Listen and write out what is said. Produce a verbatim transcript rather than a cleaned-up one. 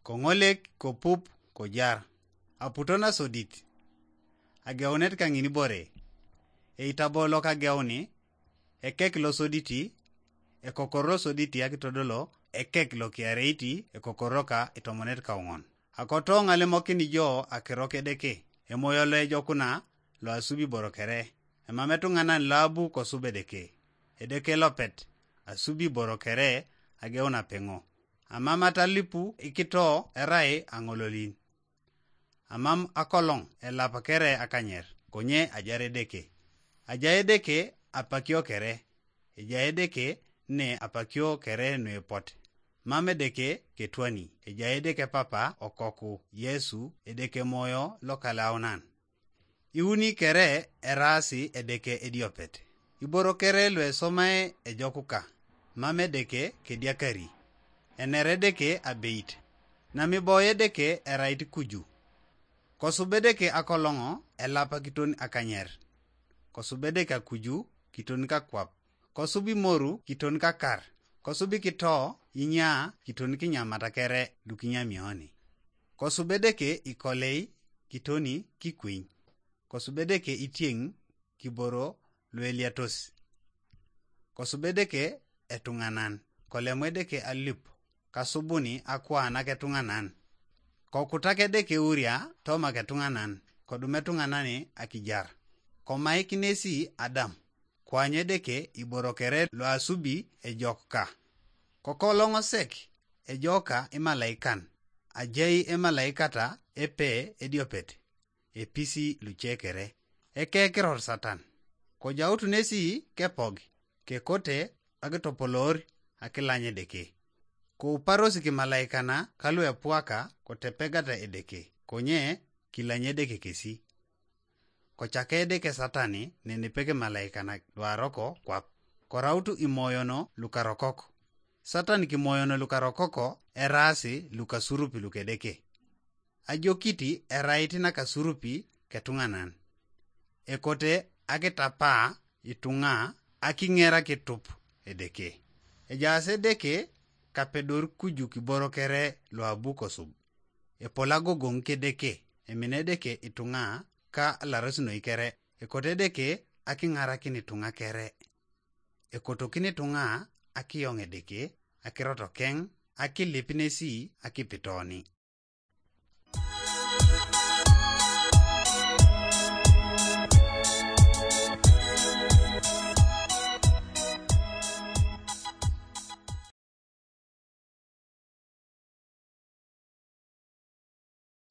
ko ngolek ko pup ko jar. Aputona sodit. Ageunet kangini bore. E itabolo kageuni. E kek lo soditi. E kokoro soditi akitodolo. E kek lo kiareiti. E kokoroka itomonet kaungon. Akoto ngale mokini jo akiroke deke. E moyolo e jokuna lo asubi borokere. E mametu nganan labu ko sube deke. E deke lopet. Asubi borokere ageuna pengo. Amama talipu ikito erai angololin. Amam akolong elapakere akanyer. Konye ajare deke. Ajaye deke apakio kere. Ejaye deke ne apakio kere nwe pot. Mame deke ketwani. Ejaye deke papa okoku Yesu edeke moyo lokalaunan. Iuni kere erasi edeke ediopet. Iboro kere lwe somae ejokuka. Mame deke kediakari. Enere deke abeit. Namiboye deke erait kuju. Kosubedeke akolongo elapa kitoni akanyer. Kosubedeke akuju kitoni kakwap. Kosubi moru kitoni kakar. Kosubi kito inya kitoni kinyamatakere dukinya mioni. Kosubedeke ikolei kitoni kikwiny. Kosubedeke itieng kiboro lweliatos. Kosubedeke etunganan. Kolemwedeke alip. Kasubuni akwana ketunganan. Kokutake deke uria toma ketunganan. Kodumetunganani akijar. Komai kinesi Adam. Kwanye deke iborokere lo asubi ejokka. Kokolongo sek ejoka imalaikan. Ajei emalaikata epe ediopet. Episi luchekere. Eke kiror satan. Kojautu nesi kepogi. Kekote agitopolor akilanye deke. Ko uparosi ki malaikana kalu ya puaka kotepegata edeke. Konye kilanye deke kesi. Kochake deke satani nenipeke malaikana dwaroko kwap. Korautu imoyono lukarokoko. Satani ki moyono lukarokoko erasi lukasurupi lukedeke. Ajokiti eraiti na kasurupi ketunganan. Ekote akitapa itunga akingera kitup edeke. Ejase deke kapedor kuju kiborokere lo abuko sub. Epolago gongke deke. Emine deke itunga ka larasno ikere. Ekote deke akingara kini tunga kere. Ekoto kini tunga akiyonge deke. Akiroto keng. Akilipinesi akipitoni.